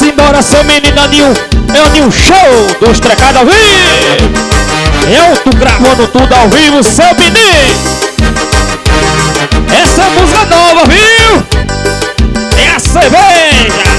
embora, seu menino Nil. É o Nil Show dos Trecados ao vivo. Eu tô gravando tudo ao vivo, seu menino. Essa é música nova, viu? É a cerveja.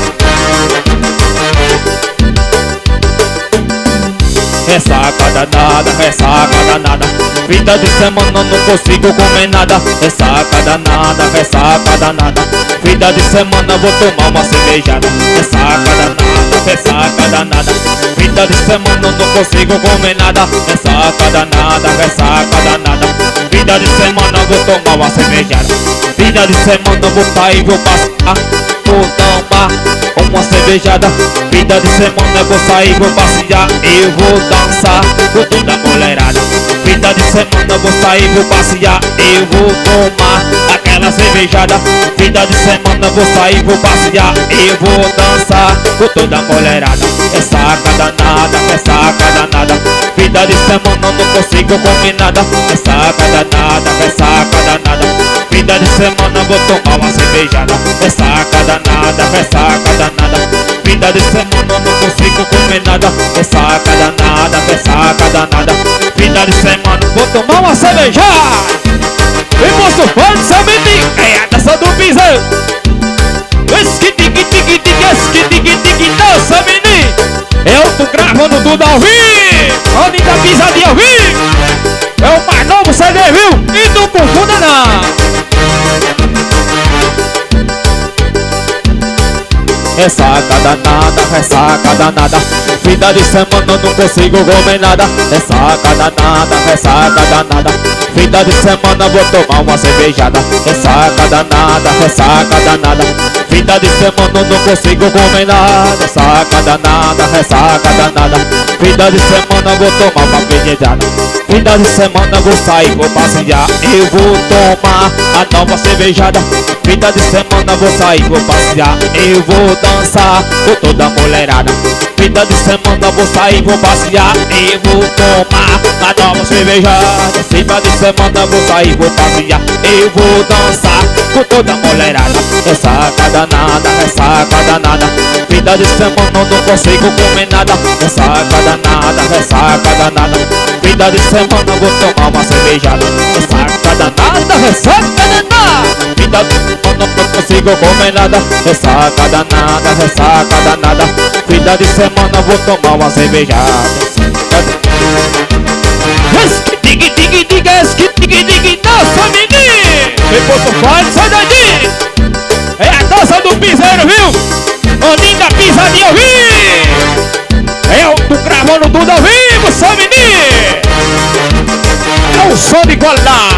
Ressaca danada. Vida de semana não consigo comer nada. Ressaca danada. Vida de semana vou tomar uma cervejada. Ressaca danada. Vida de semana não consigo comer nada. Ressaca danada. Vida de semana vou tomar uma cervejada. Vida de semana vou sair, vou passear, vou tomar uma cervejada. Vida de semana vou sair, vou passear, eu vou dançar com toda a mulherada. Vida de semana vou sair, vou passear, eu vou tomar aquela cervejada. Vida de semana vou sair, vou passear, eu vou dançar com toda a mulherada. Ressaca danada. Vida de semana não consigo comer nada. Ressaca danada. Vida de semana vou tomar uma cervejada. Ressaca danada. Vida de semana não consigo comer nada. Ressaca danada. Vida de semana vou tomar uma cervejada. E moço, pode ser menino. É a dança do piseiro. Dança, menino. Eu tô gravando tudo ao vivo. Onde tá pisadinha ao vivo. É o mais novo CD, viu? E não confunda não. Ressaca danada. Vida de semana não consigo comer nada. Ressaca danada. Vida de semana vou tomar uma cervejada. Ressaca danada. Vida de semana não consigo comer nada. Ressaca danada. Vida de semana vou tomar uma cervejada. Vida de semana vou sair, vou passear, eu vou tomar a nova cervejada. Vida de semana vou sair, vou passear, eu vou dançar com toda a mulherada. Vida de semana vou sair, vou passear, eu vou tomar a nova cervejada. Vida de semana vou sair, vou passear, eu vou dançar com toda a mulherada. Ressaca danada. Vida de semana não consigo comer nada. Ressaca danada. Vida de semana vou tomar uma cervejada. Ressaca danada. Vida de semana não consigo comer nada. Ressaca danada. Vida de semana vou tomar uma cervejada. Dança, menino. Depois tu pode sair daqui. É a dança do piseiro, viu? Oninho da pisadinha ao vivo. Eu tô gravando tudo ao vivo, seu menino. É um som de qualidade.